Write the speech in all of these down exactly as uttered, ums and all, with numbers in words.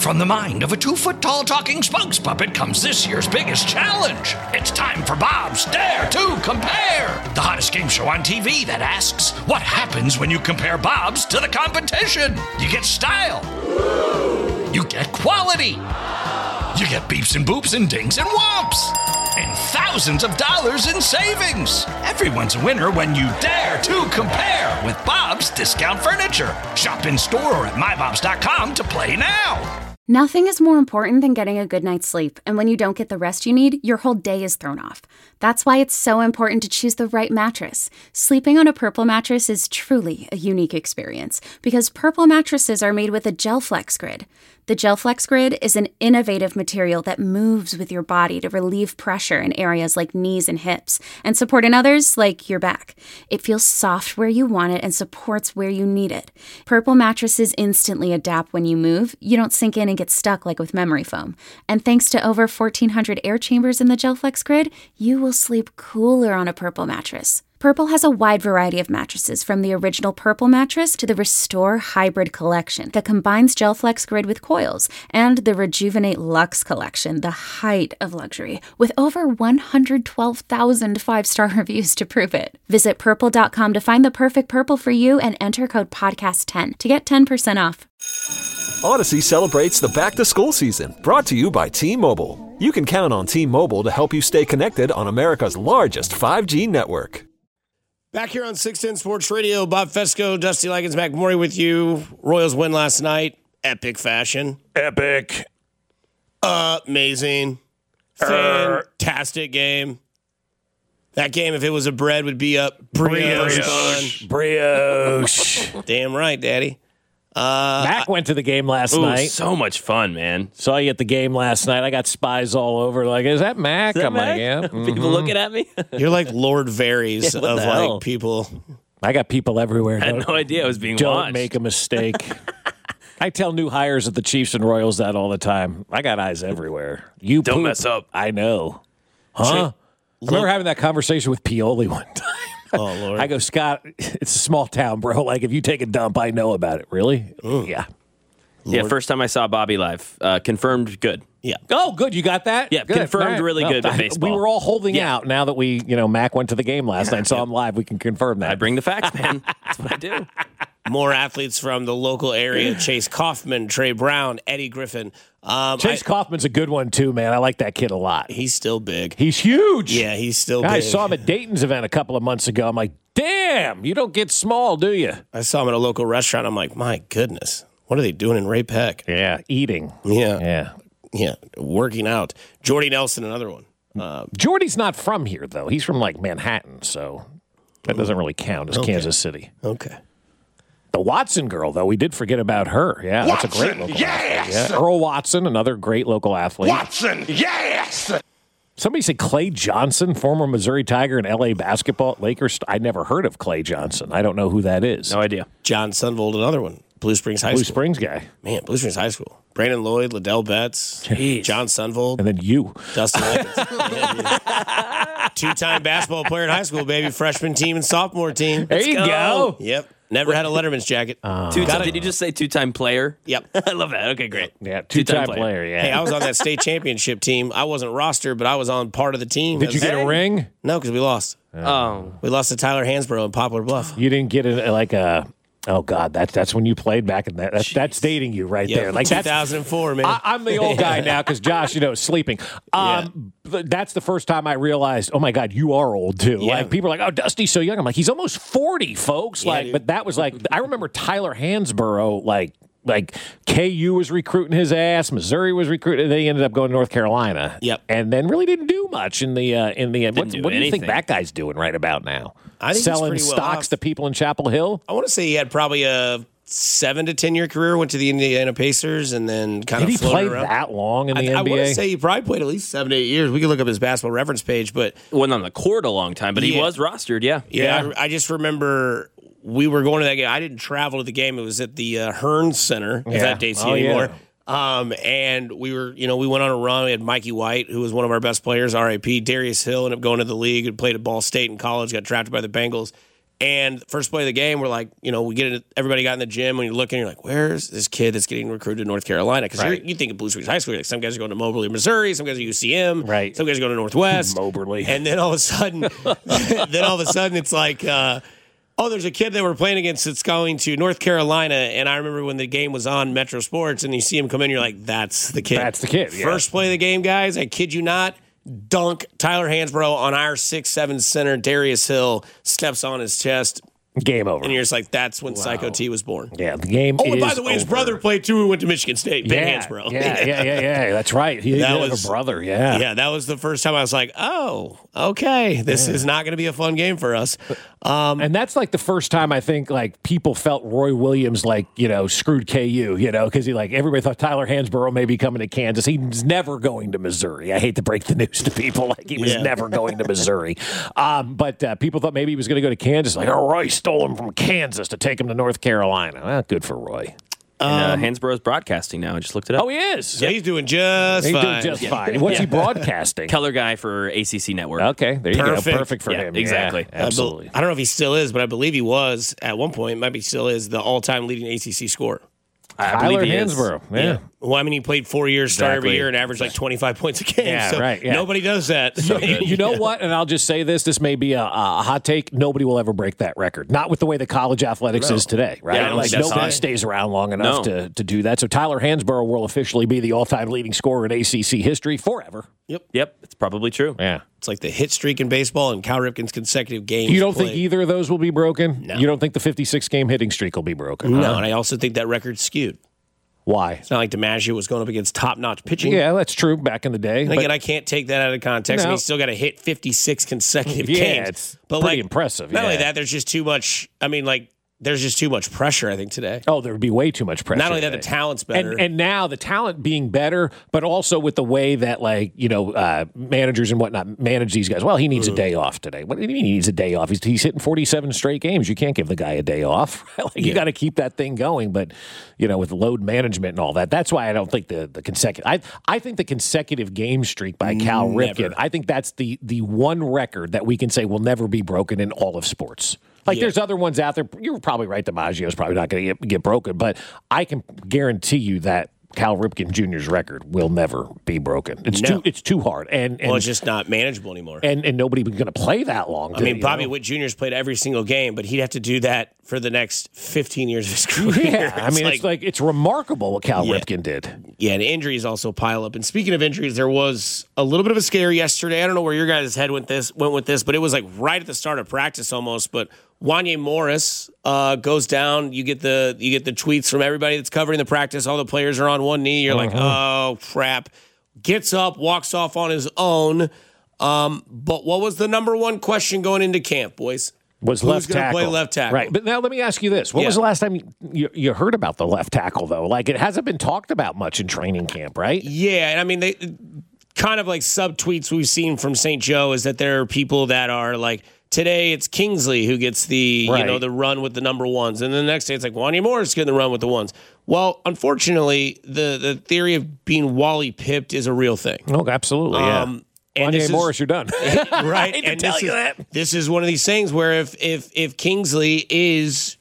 From the mind of a two-foot-tall talking spokes puppet comes this year's biggest challenge. It's time for Bob's Dare to Compare, the hottest game show on T V that asks, what happens when you compare Bobs to the competition? You get style. You get quality. You get beeps and boops and dings and whomps. And thousands of dollars in savings. Everyone's a winner when you dare to compare with Bob's Discount Furniture. Shop in store or at my bobs dot com to play now. Nothing is more important than getting a good night's sleep, and when you don't get the rest you need, your whole day is thrown off. That's why it's so important to choose the right mattress. Sleeping on a Purple mattress is truly a unique experience, because Purple mattresses are made with a GelFlex Grid. The GelFlex Grid is an innovative material that moves with your body to relieve pressure in areas like knees and hips, and support in others like your back. It feels soft where you want it and supports where you need it. Purple mattresses instantly adapt when you move. You don't sink in and get stuck like with memory foam. And thanks to over fourteen hundred air chambers in the GelFlex Grid, you will sleep cooler on a Purple mattress. Purple has a wide variety of mattresses, from the original Purple mattress to the Restore Hybrid collection that combines GelFlex Grid with coils, and the Rejuvenate Luxe collection, the height of luxury, with over one hundred twelve thousand five-star reviews to prove it. Visit purple dot com to find the perfect Purple for you and enter code podcast ten to get ten percent off. Odyssey celebrates the back-to-school season, brought to you by T-Mobile. You can count on T-Mobile to help you stay connected on America's largest five G network. Back here on six ten Sports Radio, Bob Fesco, Dusty Likens, Mac Morey with you. Royals win last night. Epic fashion. Epic. Amazing. Fantastic game. That game, if it was a bread, would be up brioche. Brioche. Brioche. Damn right, Daddy. Uh, Mac went to the game last Ooh, night. So much fun, man. Saw you at the game last night. I got spies all over. Like, is that Mac? Is that I'm Mac? like, yeah. People mhm. looking at me? You're like Lord Varys Yeah, what of the like hell? people. I got people everywhere. I had Don't- no idea I was being Don't watched. make a mistake. I tell new hires at the Chiefs and Royals that all the time. I got eyes everywhere. You Don't poop. mess up. I know. Huh? I remember having that conversation with Pioli one time. Oh, Lord. I go, Scott, it's a small town, bro. Like, if you take a dump, I know about it. Really? Yeah. Yeah, first time I saw Bobby live. Uh, confirmed good. Yeah. Oh, good. You got that? Yeah, Good. confirmed All right. really Well, good at I- baseball. We were all holding Yeah. out. Now that we, you know, Mac went to the game last night and saw him live, we can confirm that. I bring the facts, man. That's what I do. More athletes from the local area. Chase Kaufman, Trey Brown, Eddie Griffin. Um, Chase I- Kaufman's a good one, too, man. I like that kid a lot. He's still big. He's huge. Yeah, he's still I big. saw him at Dayton's event a couple of months ago. I'm like, damn, you don't get small, do you? I saw him at a local restaurant. I'm like, my goodness. What are they doing in Ray Peck? Yeah, eating. Yeah. Yeah. Yeah. Working out. Jordy Nelson, another one. Uh, Jordy's not from here, though. He's from, like, Manhattan, so that doesn't really count as Okay. Kansas City. okay. The Watson girl, though, we did forget about her. Yeah, that's a great local athlete. Yeah. Earl Watson, another great local athlete. Watson, yes! Somebody said Clay Johnson, former Missouri Tiger and L A basketball Lakers. I never heard of Clay Johnson. I don't know who that is. No idea. John Sunvold, another one. Blue Springs High Blue School. Springs guy. Man, Blue Springs High School. Brandon Lloyd, Liddell Betts, Jeez. John Sunvold, And then you. Dustin Likens. Yeah, yeah. Two-time basketball player in high school, baby. Freshman team and sophomore team. There you go. Yep. Never had a Letterman's jacket. Two Got it. Did you just say two-time player? Yep. I love that. Okay, great. Yeah, two-time player. yeah. Hey, I was on that state championship team. I wasn't rostered, but I was on part of the team. Did you get a ring? No, because we lost. Oh. We lost to Tyler Hansborough in Poplar Bluff. You didn't get it like a. Oh God, that's that's when you played back in that. That's, that's dating you right Yeah, there. Like two that's thousand four, man. I, I'm the old guy now because Josh, you know, is sleeping. Um, th- That's the first time I realized, oh my God, you are old too. Yeah. Like people are like, oh, Dusty's so young. I'm like, he's almost forty, folks. Yeah, like, dude. but that was like, I remember Tyler Hansborough, like. Like K U was recruiting his ass, Missouri was recruiting. They ended up going to North Carolina. Yep. and then really didn't do much in the uh, in the. What, do what do you think anything. that guy's doing right about now? I think he's selling pretty well stocks off. to people in Chapel Hill. I want to say he had probably a seven to ten year career. Went to the Indiana Pacers and then kind Did of he play floated around. that long in the I, I N B A? want to say he probably played at least seven to eight years. We could look up his basketball reference page, but Wasn't on the court a long time, but he Yeah. was rostered, yeah. yeah, I, I just remember we were going to that game. I didn't travel to the game. It was at the uh, Hearn Center, if Yeah. that dates you Oh, yeah. anymore. Um, and we were, you know, we went on a run. We had Mikey White, who was one of our best players, R I P Darius Hill ended up going to the league and played at Ball State in college, got drafted by the Bengals. And first play of the game, we're like, you know, we get it. Everybody got in the gym. When you're looking, you're like, where's this kid that's getting recruited to North Carolina? Because Right. you think of Blue Springs High School, like some guys are going to Moberly, Missouri, some guys are U C M, Right. some guys are going to Northwest, Moberly. and then all of a sudden, then all of a sudden, it's like, uh, oh, there's a kid that we're playing against that's going to North Carolina. And I remember when the game was on Metro Sports, and you see him come in, you're like, that's the kid. That's the kid, yeah. First play of the game, guys. I kid you not. Dunk Tyler Hansbrough on our six seven center. Darius Hill steps on his chest. Game over. And you're just like, that's when Psycho T was born. Yeah, the game Oh, and is by the way, his over. brother played too, who went to Michigan State. Ben yeah, Hansbrough. Yeah, yeah, yeah, yeah. That's right. He That did have was- a brother, yeah. Yeah, that was the first time I was like, oh, okay, this is not going to be a fun game for us. Um, And that's like the first time I think like people felt Roy Williams like, you know, screwed K U, you know, because he like everybody thought Tyler Hansbrough may be coming to Kansas. He's never going to Missouri. I hate to break the news to people. Like he was Yeah. never going to Missouri. Um, but uh, people thought maybe he was going to go to Kansas. Like, oh, Roy stole him from Kansas to take him to North Carolina. Well, good for Roy. And, uh, Hansborough's broadcasting now. I just looked it up. Oh, he is. so he's doing just He's fine. doing just fine. What's he broadcasting? Color guy for A C C Network. Okay, there you Perfect. go. Perfect for Yeah, him. exactly. Yeah, absolutely. I, bel- I don't know if he still is, but I believe he was at one point. Maybe still is the all-time leading A C C scorer. I Tyler believe he is. Hansborough. Yeah. Well, I mean, he played four years, started every Exactly. year, and averaged like twenty-five points a game. Yeah, so right, yeah. Nobody does that. You, you know what? And I'll just say this: this may be a, a hot take. Nobody will ever break that record. Not with the way the college athletics is today, right? Yeah, I don't like think that's nobody high. stays around long enough No. to, to do that. So Tyler Hansborough will officially be the all-time leading scorer in A C C history forever. Yep, it's probably true. Yeah. It's like the hit streak in baseball and Cal Ripken's consecutive games. You don't played. think either of those will be broken? No. You don't think the fifty-six game hitting streak will be broken? No, huh? and I also think that record's skewed. Why? It's not like DiMaggio was going up against top-notch pitching. Yeah, that's true. Back in the day, And but- again, I can't take that out of context. I No. mean, he's still got to hit fifty-six consecutive Yeah, games. it's but pretty like, impressive, Not only yeah. that, there's just too much. I mean, like, there's just too much pressure, I think, today. Oh, there would be way too much pressure. Not only that, the today. talent's better. And, and now the talent being better, but also with the way that, like, you know, uh, managers and whatnot manage these guys. Well, he needs a day off today. What do you mean he needs a day off? He's, he's hitting forty-seven straight games. You can't give the guy a day off. like, You Yeah. got to keep that thing going. But, you know, with load management and all that, that's why I don't think the, the consecutive. I, I think the consecutive game streak by Cal Never. Ripken, I think that's the, the one record that we can say will never be broken in all of sports. Like, Yeah. there's other ones out there. You're probably right. DiMaggio's probably not going to get, get broken, but I can guarantee you that Cal Ripken Junior's record will never be broken. It's No. too it's too hard, and and well, it's just not manageable anymore. and, and nobody's going to play that long. I to- mean, you Bobby know? Witt Junior's played every single game, but he'd have to do that for the next fifteen years of his career. Yeah, I mean, it's like it's remarkable what Cal Yeah. Ripken did. Yeah, and injuries also pile up. And speaking of injuries, there was a little bit of a scare yesterday. I don't know where your guys' head went this went with this, but it was like right at the start of practice almost. But Wanye Morris uh, goes down. You get the you get the tweets from everybody that's covering the practice. All the players are on one knee. You're like, oh crap. Gets up, walks off on his own. Um, but what was the number one question going into camp, boys? Was Who's left gonna tackle play left tackle? Right? But now let me ask you this: What was Yeah. the last time you, you you heard about the left tackle though? Like it hasn't been talked about much in training camp, right? Yeah, and I mean, they kind of like subtweets we've seen from Saint Joe is that there are people that are like, today it's Kingsley who gets the Right. you know the run with the number ones, and then the next day it's like Wanye Morris getting the run with the ones. Well, unfortunately, the the theory of being Wally pipped is a real thing. Oh, absolutely. Yeah. Um, and Wanye this is- Morris, you're done. Right? hate to and tell this you is, that. This is one of these things where if if if Kingsley is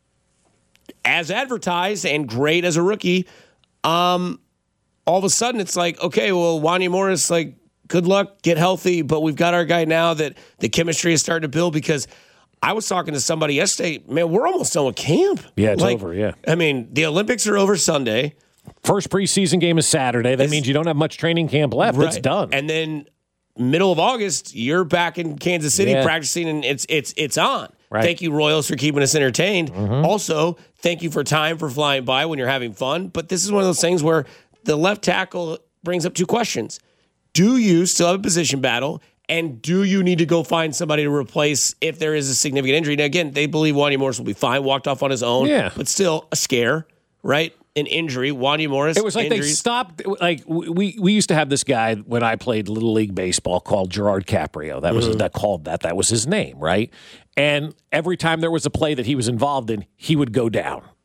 as advertised and great as a rookie, um, all of a sudden it's like, okay, well, Wanye Morris, like, good luck, get healthy, but we've got our guy now that the chemistry is starting to build. Because I was talking to somebody yesterday, man, we're almost done with camp. Yeah, it's Like, over, yeah. I mean, the Olympics are over Sunday. First preseason game is Saturday. That means you don't have much training camp left. It's Right. done. And then middle of August, you're back in Kansas City Yeah. practicing, and it's it's it's on. Right. Thank you, Royals, for keeping us entertained. Also, thank you for time for flying by when you're having fun. But this is one of those things where the left tackle brings up two questions. Do you still have a position battle? And do you need to go find somebody to replace if there is a significant injury? Now, again, they believe Wanye Morris will be fine, walked off on his own, Yeah. but still a scare, right? An injury. Wanye Morris, It was like they injuries. stopped. Like we we used to have this guy when I played Little League baseball called Gerard Caprio. That was Mm-hmm. that called that. That was his name, right? And every time there was a play that he was involved in, he would go down.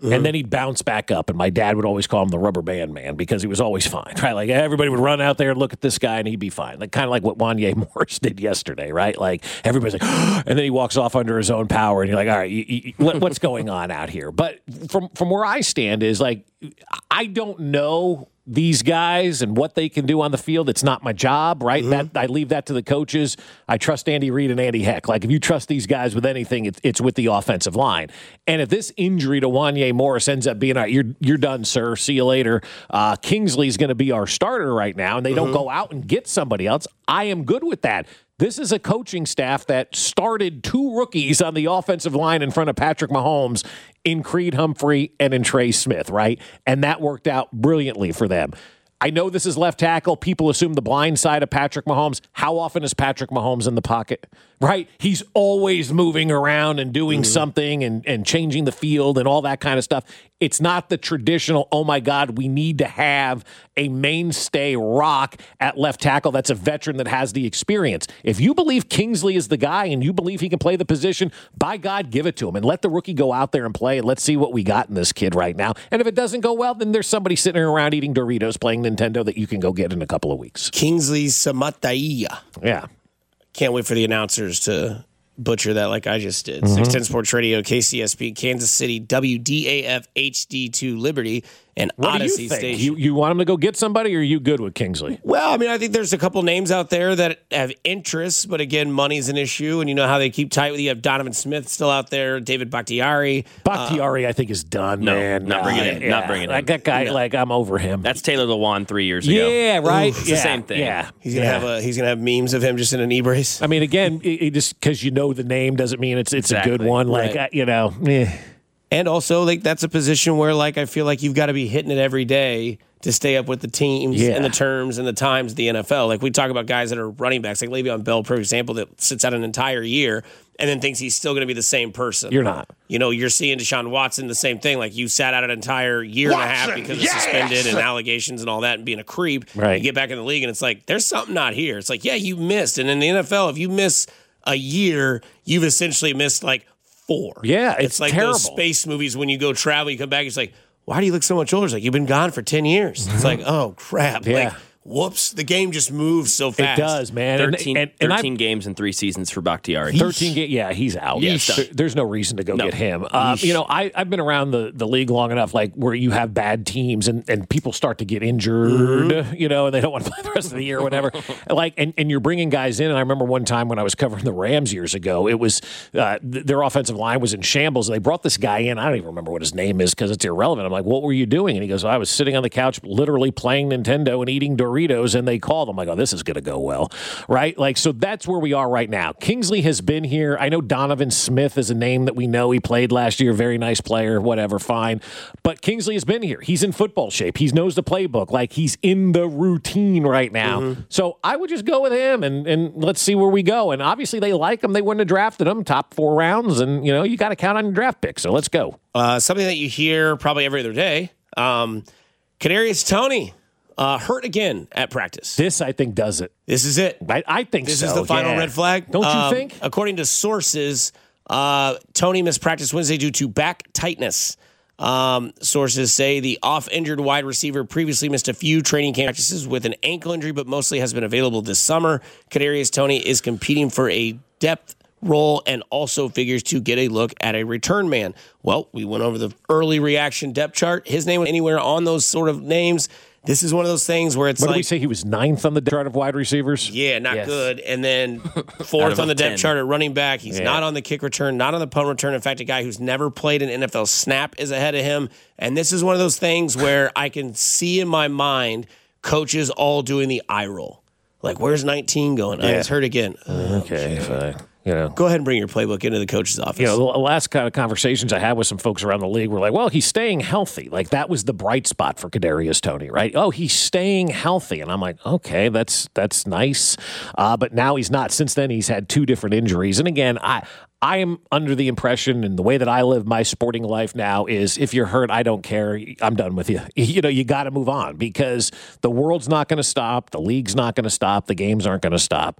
Mm-hmm. And then he'd bounce back up, and my dad would always call him the rubber band man because he was always fine, right? Like everybody would run out there and look at this guy, and he'd be fine. Like kind of like what Wanya Morris did yesterday, right? Like everybody's like, and then he walks off under his own power, and you're like, all right, you, you, what, what's going on out here? But from from where I stand is like, I don't know these guys and what they can do on the field. It's not my job, right? Mm-hmm. That I leave that to the coaches. I trust Andy Reid and Andy Heck. Like if you trust these guys with anything, it's, it's with the offensive line. And if this injury to Wanya Morris ends up being, all right, you're you're done, sir. See you later. Uh, Kingsley's going to be our starter right now, and they mm-hmm. don't go out and get somebody else. I am good with that. This is a coaching staff that started two rookies on the offensive line in front of Patrick Mahomes in Creed Humphrey and in Trey Smith, right? And that worked out brilliantly for them. I know this is left tackle. People assume the blind side of Patrick Mahomes. How often is Patrick Mahomes in the pocket, right? He's always moving around and doing mm-hmm. something and, and changing the field and all that kind of stuff. It's not the traditional, oh, my God, we need to have a mainstay rock at left tackle that's a veteran that has the experience. If you believe Kingsley is the guy and you believe he can play the position, by God, give it to him and let the rookie go out there and play, and let's see what we got in this kid right now. And if it doesn't go well, then there's somebody sitting around eating Doritos playing Nintendo that you can go get in a couple of weeks. Kingsley Samatai. Yeah. Can't wait for the announcers to butcher that like I just did. Mm-hmm. six ten Sports Radio, K C S P, Kansas City, W D A F H D two Liberty, and what Odyssey do you think? Station. You, you want him to go get somebody, or are you good with Kingsley? Well, I mean, I think there's a couple names out there that have interests, but again, money's an issue, and you know how they keep tight with you. You have Donovan Smith still out there, David Bakhtiari. Bakhtiari, uh, I think, is done, no, man. Not bringing uh, him. Yeah, Not bringing like him. That guy, no. like, I'm over him. That's Taylor Lewan three years ago. Yeah, right. Oof, it's yeah, the same thing. Yeah, He's gonna yeah. have a he's gonna have memes of him just in a knee brace. I mean, again, it, it just because you know the name doesn't mean it's it's exactly. a good one. Like Right. uh, you know, eh. And also, like that's a position where, like, I feel like you've got to be hitting it every day to stay up with the teams Yeah. and the terms and the times of the N F L. Like we talk about guys that are running backs, like Le'Veon Bell, for example, that sits out an entire year and then thinks he's still going to be the same person. You're not. You know, you're seeing Deshaun Watson the same thing. Like you sat out an entire year Watson, and a half because of yes! suspended and allegations and all that and being a creep. Right. You get back in the league and it's like there's something not here. It's like yeah, you missed, and in the N F L, if you miss a year, you've essentially missed like. Four. Yeah, it's like terrible. those space movies when you go travel, you come back, it's like, why do you look so much older? It's like, you've been gone for ten years. It's like, oh, crap. Yeah. Like, whoops, the game just moves so fast. It does, man. And- thirteen, and, and thirteen games in three seasons for Bakhtiari. thirteen ga- yeah, he's out. Yeah, Yeesh. There- There's no reason to go No. get him. Um, you know, I, I've been around the, the league long enough, like where you have bad teams and, and people start to get injured, Mm-hmm. you know, and they don't want to play the rest of the year or whatever. like, and, and you're bringing guys in. And I remember one time when I was covering the Rams years ago, it was uh, th- their offensive line was in shambles. They brought this guy in. I don't even remember what his name is because it's irrelevant. I'm like, what were you doing? And he goes, well, I was sitting on the couch, literally playing Nintendo and eating Doritos, and they called. I'm like, oh, this is going to go well, right? Like, so that's where we are right now. Kingsley has been here. I know Donovan Smith is a name that we know. He played last year. Very nice player, whatever, fine. But Kingsley has been here. He's in football shape. He knows the playbook. Like, he's in the routine right now. Mm-hmm. So I would just go with him, and, and let's see where we go. And obviously they like him. They wouldn't have drafted him top four rounds, and, you know, you got to count on your draft pick. So let's go. Uh, something that you hear probably every other day, um, Kadarius Toney uh, hurt again at practice. This, I think, does it. This is it. I, I think This so. is the final yeah. red flag. Don't you Um, think? According to sources, uh, Toney missed practice Wednesday due to back tightness. Um, sources say the off-injured wide receiver previously missed a few training camp practices with an ankle injury, but mostly has been available this summer. Kadarius Toney is competing for a depth role and also figures to get a look at a return man. Well, we went over the early reaction depth chart. His name was anywhere on those sort of names. This is one of those things where it's What like, did we say? He was ninth on the chart of wide receivers? yeah, not Yes. good. And then fourth on the depth ten. chart at running back. He's Yeah. not on the kick return, not on the punt return. In fact, a guy who's never played an N F L snap is ahead of him. And this is one of those things where I can see in my mind coaches all doing the eye roll. Like, where's nineteen going? Oh, Yeah. he's hurt again. Oh, Okay, fine. You know. go ahead and bring your playbook into the coach's office. You know, the last kind of conversations I had with some folks around the league were like, well, he's staying healthy. Like, that was the bright spot for Kadarius Toney, right? Oh, he's staying healthy. And I'm like, okay, that's that's nice. Uh, but now he's not. Since then, he's had two different injuries. And again, I I am under the impression, and the way that I live my sporting life now is if you're hurt, I don't care. I'm done with you. You know, you got to move on because the world's not going to stop. The league's not going to stop. The games aren't going to stop.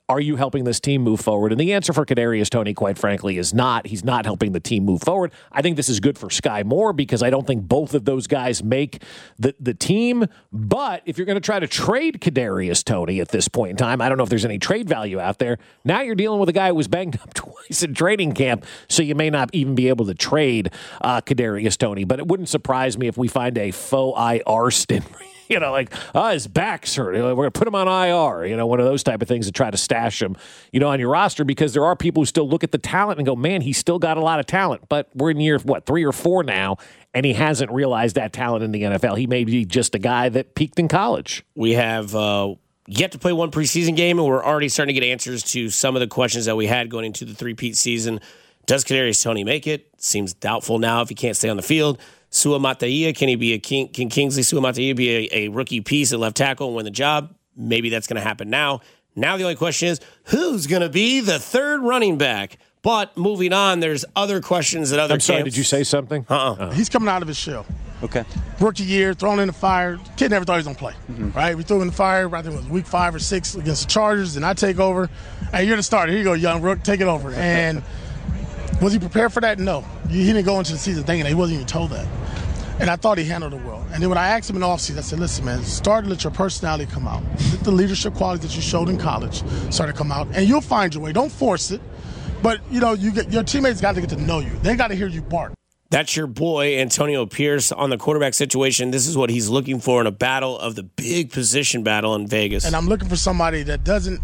are you helping this team move forward? And the answer for Kadarius Toney, quite frankly, is not. He's not helping the team move forward. I think this is good for Sky Moore because I don't think both of those guys make the, the team. But if you're going to try to trade Kadarius Toney at this point in time, I don't know if there's any trade value out there. Now you're dealing with a guy who was banged up twice in training camp, so you may not even be able to trade uh, Kadarius Toney. But it wouldn't surprise me if we find a faux I R stint. You know, like, oh, his back's hurt. We're going to put him on I R, you know, one of those type of things to try to stash him, you know, on your roster because there are people who still look at the talent and go, man, he's still got a lot of talent. But we're in year, what, three or four now, and he hasn't realized that talent in the N F L. He may be just a guy that peaked in college. We have uh, yet to play one preseason game, and we're already starting to get answers to some of the questions that we had going into the three-peat season. Does Kadarius Toney make it? Seems doubtful now if he can't stay on the field. Sua Mataia, can he be a King? Can Kingsley Sua Mataia be a, a rookie piece at left tackle and win the job? Maybe that's going to happen now. Now the only question is, who's going to be the third running back? But moving on, there's other questions that other. I'm sorry, camps. did you say something? Uh-uh. Uh, he's coming out of his shell. Okay. Rookie year, thrown in the fire. Kid never thought he was going to play, mm-hmm. right? We threw him in the fire, I think it was week five or six against the Chargers, and I take over. Hey, you're the starter. Here you go, young Rook, take it over. And was he prepared for that? No. He didn't go into the season thinking that. He wasn't even told that. And I thought he handled it well. And then when I asked him in the offseason, I said, listen, man, start to let your personality come out. Let the leadership qualities that you showed in college start to come out. And you'll find your way. Don't force it. But, you know, you get, your teammates got to get to know you. They got to hear you bark. That's your boy, Antonio Pierce, on the quarterback situation. This is what he's looking for in a battle of the big position battle in Vegas. And I'm looking for somebody that doesn't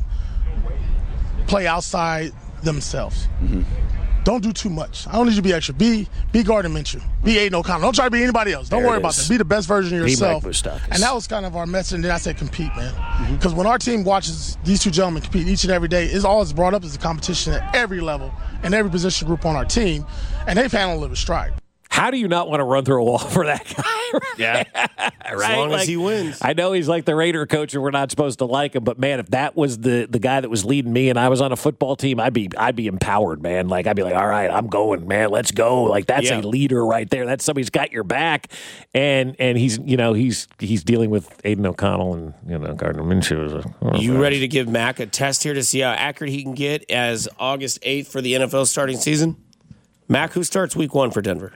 play outside themselves. Mm-hmm. Don't do too much. I don't need you to be extra. Be be Gardner Minshew. Be Aiden O'Connell. Don't try to be anybody else. Don't there worry about that. Be the best version of yourself. And that was kind of our message. And then I said compete, man. Because mm-hmm. when our team watches these two gentlemen compete each and every day, it's all it's brought up is a competition at every level and every position group on our team. And they've handled it with stride. How do you not want to run through a wall for that guy? Yeah. right? As long like, as he wins. I know he's like the Raider coach and we're not supposed to like him, but man, if that was the, the guy that was leading me and I was on a football team, I'd be I'd be empowered, man. Like I'd be like, all right, I'm going, man, let's go. Like that's yeah. a leader right there. That's somebody's got your back. And and he's you know, he's he's dealing with Aiden O'Connell and you know, Gardner Minshew. Oh, you gosh. ready to give Mac a test here to see how accurate he can get as August eighth for the N F L starting season? Mac, who starts week one for Denver?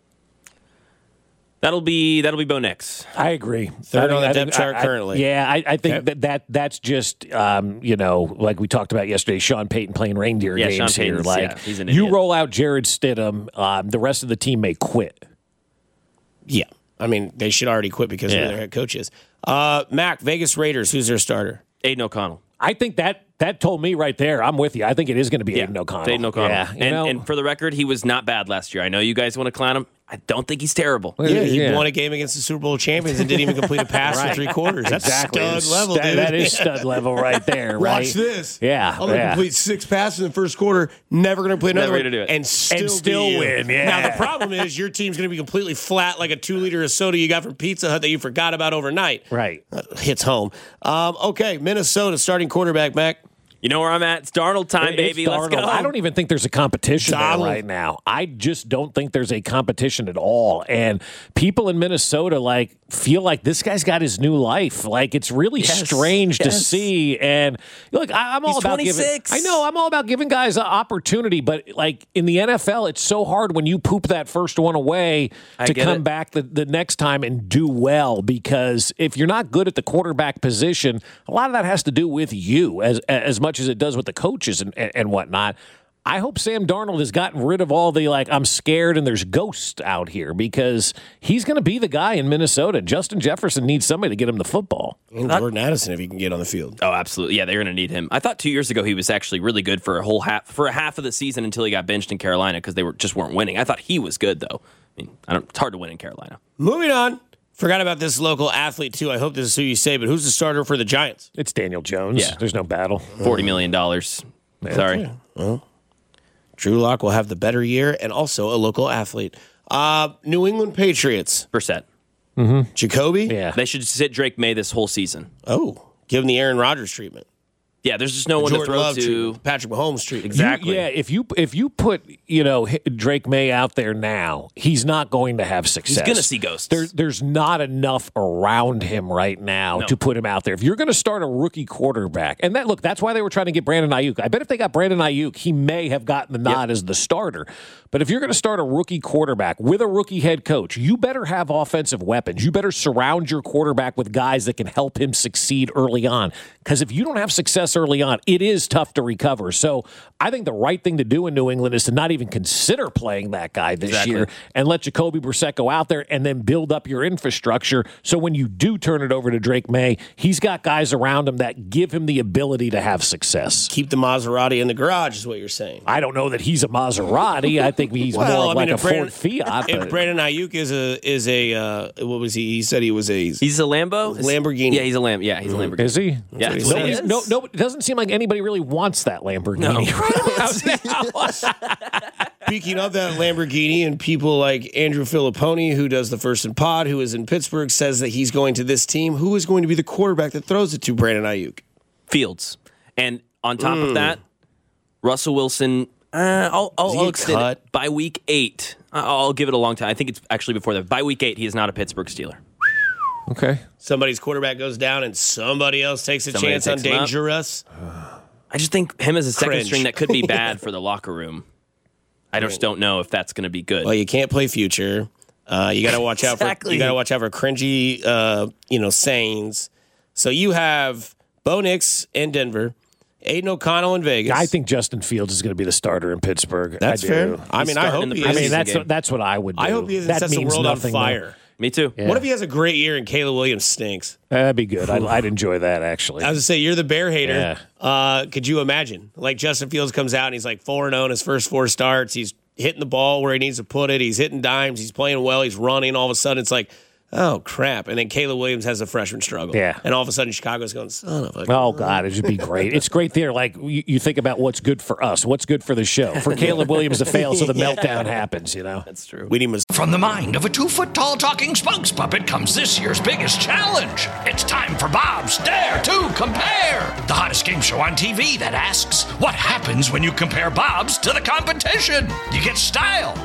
That'll be that'll be Bo Nix. I agree. Third I on the I depth think, chart I, currently. I, yeah, I, I think okay. that, that that's just um, you know, like we talked about yesterday, Sean Payton playing reindeer yeah, games Sean here. Payton's, Like yeah, he's an you idiot. roll out Jared Stidham, um, the rest of the team may quit. Yeah, I mean they should already quit because yeah. of who their head coach is. Uh, Mac, Vegas Raiders, who's their starter? Aiden O'Connell. I think that that told me right there. I'm with you. I think it is going to be Yeah, Aiden O'Connell. Aiden O'Connell. Yeah, you and, know? and for the record, he was not bad last year. I know you guys want to clown him. I don't think he's terrible. Yeah, he Yeah. won a game against the Super Bowl champions and didn't even complete a pass Right. for three quarters. That's Exactly. stud level, That- dude. that is stud level right there, right? Watch this. Yeah, I'm going to yeah. complete six passes in the first quarter, never going to play another Never one, gonna do it. and still, And still beat you. win, yeah. Now, the problem is your team's going to be completely flat like a two-liter of soda you got from Pizza Hut that you forgot about overnight. Right. Uh, hits home. Um, okay, Minnesota starting quarterback, Mac. You know where I'm at? It's Darnold time, It's baby. Let's Darnold. go. I don't even think there's a competition there Donald. right now. I just don't think there's a competition at all. And people in Minnesota like feel like this guy's got his new life. Like it's really Yes, strange to yes. see. And look, I, I'm all He's about twenty-six. giving. I know I'm all about giving guys an opportunity, but like in the N F L, it's so hard when you poop that first one away I to get come it. back the, the next time and do well. Because if you're not good at the quarterback position, a lot of that has to do with you as as much as it does with the coach. Coaches and, and whatnot. I hope Sam Darnold has gotten rid of all the, like, I'm scared and there's ghosts out here because he's going to be the guy in Minnesota. Justin Jefferson needs somebody to get him the football. And Jordan Addison, if he can get on the field. Oh, absolutely. Yeah, they're going to need him. I thought two years ago he was actually really good for a whole half for a half of the season until he got benched in Carolina because they were just weren't winning. I thought he was good though. I mean, I don't. It's hard to win in Carolina. Moving on. Forgot about this local athlete, too. I hope this is who you say, but who's the starter for the Giants? It's Daniel Jones. Yeah. There's no battle. Forty million dollars. Sorry. Well, Drew Lock will have the better year and also a local athlete. Uh, New England Patriots. Percent. Jacoby? Yeah. They should sit Drake May this whole season. Oh, give him the Aaron Rodgers treatment. Yeah, there's just no one Jordan to throw Love to. treatment, Patrick Mahomes treatment. Exactly. You, yeah, if you if you put you know Drake May out there now, he's not going to have success. He's going to see ghosts. There, there's not enough around him right now No. to put him out there. If you're going to start a rookie quarterback, and that look, that's why they were trying to get Brandon Ayuk. I bet if they got Brandon Ayuk, he may have gotten the nod yep. as the starter. But if you're going to start a rookie quarterback with a rookie head coach, you better have offensive weapons. You better surround your quarterback with guys that can help him succeed early on. Because if you don't have success early on, it is tough to recover. So I think the right thing to do in New England is to not even consider playing that guy this exactly. year and let Jacoby Brissett go out there and then build up your infrastructure. So when you do turn it over to Drake May, he's got guys around him that give him the ability to have success. Keep the Maserati in the garage is what you're saying. I don't know that he's a Maserati. I think he's well, more I like mean, a Brandon, Ford Fiat. If But Brandon Ayuk is a is a uh, what was he? He said he was a he's a Lambo Lamborghini. Yeah, he's a Lam. Yeah, he's a Lamborghini. Is he? Yeah. That's No, what he said. no, no, it doesn't seem like anybody really wants that Lamborghini. No. Speaking of that Lamborghini and people like Andrew Filipponi, who does the First and Pod, who is in Pittsburgh, says that he's going to this team. Who is going to be the quarterback that throws it to Brandon Ayuk? Fields. And on top Mm. of that, Russell Wilson, uh, I'll, I'll, Does he I'll get extend cut? it. By week eight, I'll give it a long time. I think it's actually before that. By week eight, he is not a Pittsburgh Steeler. Okay. Somebody's quarterback goes down and somebody else takes a Somebody chance on takes him up. dangerous. I just think him as a second Cringe. string, that could be bad for the locker room. I just don't know if that's going to be good. Well, you can't play future. Uh, you got to watch out for Exactly. you got to watch out for cringy, uh, you know, sayings. So you have Bo Nix in Denver, Aiden O'Connell in Vegas. I think Justin Fields is going to be the starter in Pittsburgh. that's I fair. do. I mean, I starting hope in the he I is. mean, preseason that's game. that's what I would do. I hope he that sets the means world on nothing, though. fire. Me too. Yeah. What if he has a great year and Caleb Williams stinks? That'd be good. I'd, I'd enjoy that, actually. I was to say you're the Bear hater. Yeah. Uh, could you imagine? Like Justin Fields comes out and he's like four and zero in his first four starts. He's hitting the ball where he needs to put it. He's hitting dimes. He's playing well. He's running. All of a sudden, it's like, oh crap! And then Caleb Williams has a freshman struggle. Yeah. And all of a sudden, Chicago's going, son of a. Oh, God, it should be great. It's great there. Like, you, you think about what's good for us, what's good for the show. For Caleb Williams to fail so the meltdown happens, you know? That's true. We need Mis- From the mind of a two-foot-tall talking spokes puppet comes this year's biggest challenge. It's time for Bob's Dare to Compare, the hottest game show on T V that asks, what happens when you compare Bob's to the competition? You get style.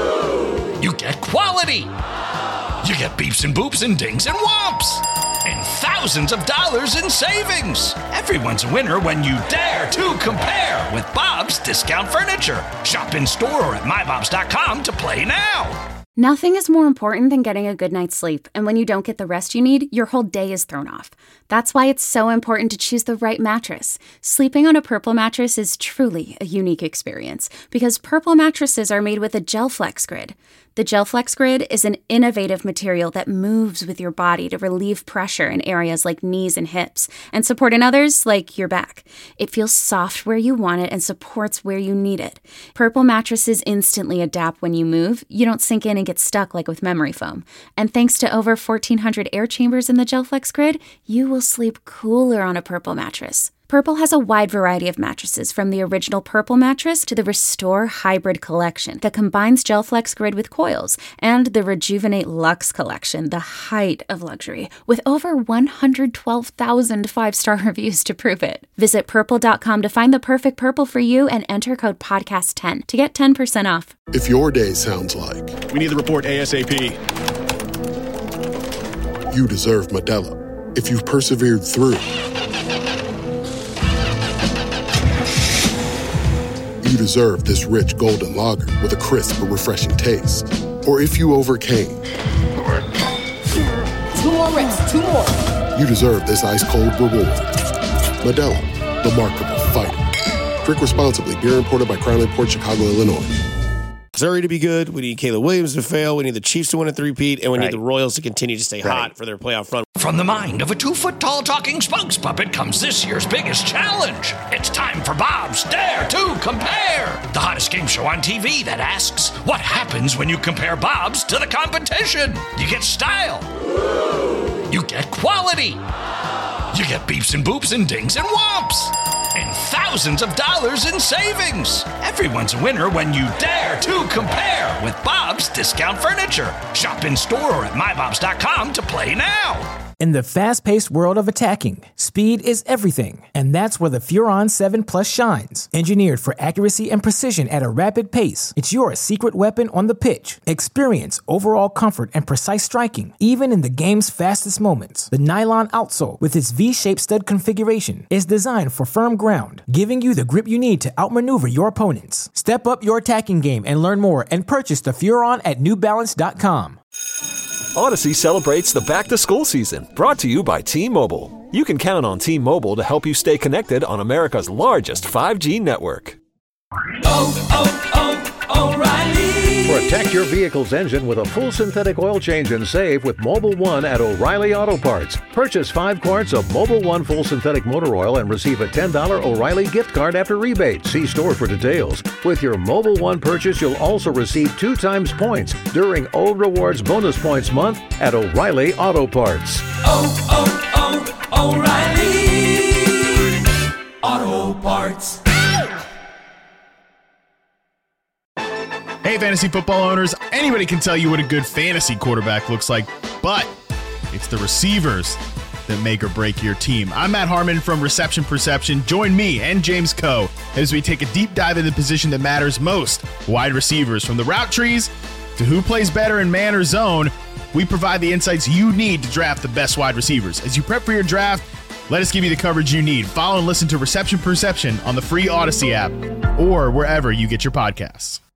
You get quality. You get beeps and boops and dings and whomps. And thousands of dollars in savings. Everyone's a winner when you dare to compare with Bob's Discount Furniture. Shop in store or at my bobs dot com to play now. Nothing is more important than getting a good night's sleep, and when you don't get the rest you need, your whole day is thrown off. That's why it's so important to choose the right mattress. Sleeping on a Purple mattress is truly a unique experience, because Purple mattresses are made with a GelFlex Grid. The GelFlex Grid is an innovative material that moves with your body to relieve pressure in areas like knees and hips, and support in others like your back. It feels soft where you want it and supports where you need it. Purple mattresses instantly adapt when you move. You don't sink in and get stuck like with memory foam. And thanks to over fourteen hundred air chambers in the GelFlex Grid, you will sleep cooler on a Purple mattress. Purple has a wide variety of mattresses, from the original Purple mattress to the Restore Hybrid collection that combines GelFlex Grid with coils, and the Rejuvenate Luxe collection, the height of luxury, with over one hundred twelve thousand five-star reviews to prove it. Visit purple dot com to find the perfect Purple for you and enter code podcast ten to get ten percent off. If your day sounds like we need the report ASAP, you deserve Modelo. If you've persevered through, you deserve this rich golden lager with a crisp but refreshing taste. Or if you overcame. Two more reps, two more. You deserve this ice-cold reward. Modelo, the Markable Fighter. Drink responsibly. Beer imported by Crown Imports, Chicago, Illinois. Missouri to be good. We need Caleb Williams to fail. We need the Chiefs to win a three-peat. And we Right. need the Royals to continue to stay Right. hot for their playoff run. From the mind of a two-foot-tall talking spokes puppet comes this year's biggest challenge. It's time for Bob's Dare to Compare, the hottest game show on T V that asks, what happens when you compare Bob's to the competition? You get style. You get quality. You get beeps and boops and dings and whomps. And thousands of dollars in savings. Everyone's a winner when you dare to compare with Bob's Discount Furniture. Shop in store or at my bobs dot com to play now. In the fast-paced world of attacking, speed is everything, and that's where the Furon seven Plus shines. Engineered for accuracy and precision at a rapid pace, it's your secret weapon on the pitch. Experience overall comfort and precise striking, even in the game's fastest moments. The nylon outsole, with its V-shaped stud configuration, is designed for firm ground, giving you the grip you need to outmaneuver your opponents. Step up your attacking game and learn more and purchase the Furon at new balance dot com. Odyssey celebrates the back-to-school season, brought to you by T-Mobile. You can count on T-Mobile to help you stay connected on America's largest five G network. Oh, oh, oh, O'Reilly! Protect your vehicle's engine with a full synthetic oil change and save with Mobil one at O'Reilly Auto Parts. Purchase five quarts of Mobil one full synthetic motor oil and receive a ten dollars O'Reilly gift card after rebate. See store for details. With your Mobil one purchase, you'll also receive two times points during O Rewards Bonus Points Month at O'Reilly Auto Parts. Oh, oh, oh, O'Reilly Auto Parts. Hey, fantasy football owners, anybody can tell you what a good fantasy quarterback looks like, but it's the receivers that make or break your team. I'm Matt Harmon from Reception Perception. Join me and James Coe as we take a deep dive into the position that matters most, wide receivers. From the route trees to who plays better in man or zone, we provide the insights you need to draft the best wide receivers. As you prep for your draft, let us give you the coverage you need. Follow and listen to Reception Perception on the free Odyssey app or wherever you get your podcasts.